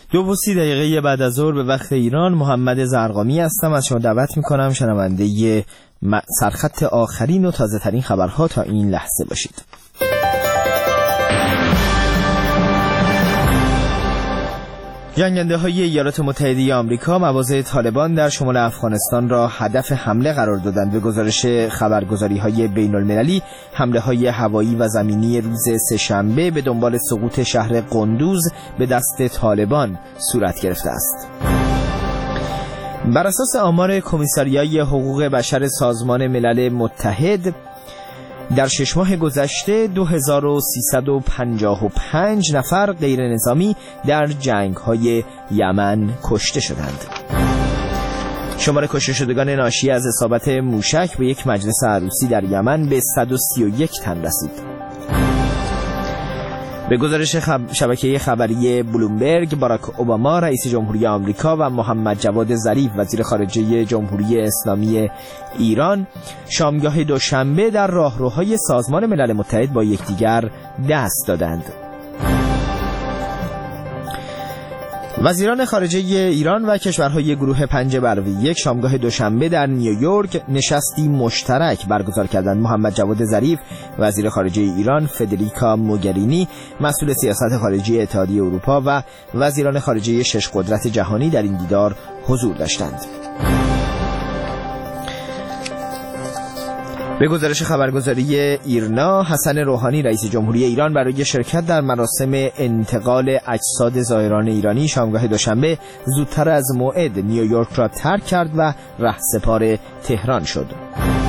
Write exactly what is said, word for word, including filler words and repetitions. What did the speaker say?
دو و سی دقیقه بعد از ظهر به وقت ایران، محمد زرقامی هستم. از شما دعوت میکنم شنونده سرخط آخرین و تازه ترین خبرها تا این لحظه باشید. جنگنده های ایالات متحده آمریکا مواضع طالبان در شمال افغانستان را هدف حمله قرار دادند. به گزارش خبرگزاری های بین المللی، حمله های هوایی و زمینی روز سه‌شنبه به دنبال سقوط شهر قندوز به دست طالبان صورت گرفته است. بر اساس آمار کمیساریای حقوق بشر سازمان ملل متحد، در شش ماه گذشته دو هزار و سیصد و پنجاه و پنج نفر غیر نظامی در جنگ‌های یمن کشته شدند. شمار کشته شدگان ناشی از اصابت موشک به یک مجلس عروسی در یمن به صد و سی و یک تن رسید. به گزارش خب... شبکه خبری بلومبرگ، باراک اوباما رئیس جمهوری آمریکا و محمد جواد ظریف وزیر خارجه جمهوری اسلامی ایران شامگاه دوشنبه در راهروهای سازمان ملل متحد با یکدیگر دست دادند. وزیران خارجه ایران و کشورهای گروه پنج برابر یک شامگاه دوشنبه در نیویورک نشستی مشترک برگزار کردند. محمد جواد ظریف وزیر خارجه ایران، فدریکا موگرینی مسئول سیاست خارجی اتحادیه اروپا و وزیران خارجه شش قدرت جهانی در این دیدار حضور داشتند. به گزارش خبرگزاری ایرنا، حسن روحانی رئیس جمهوری ایران برای شرکت در مراسم انتقال اجساد زائران ایرانی شامگاه دوشنبه زودتر از موعد نیویورک را ترک کرد و رهسپار تهران شد.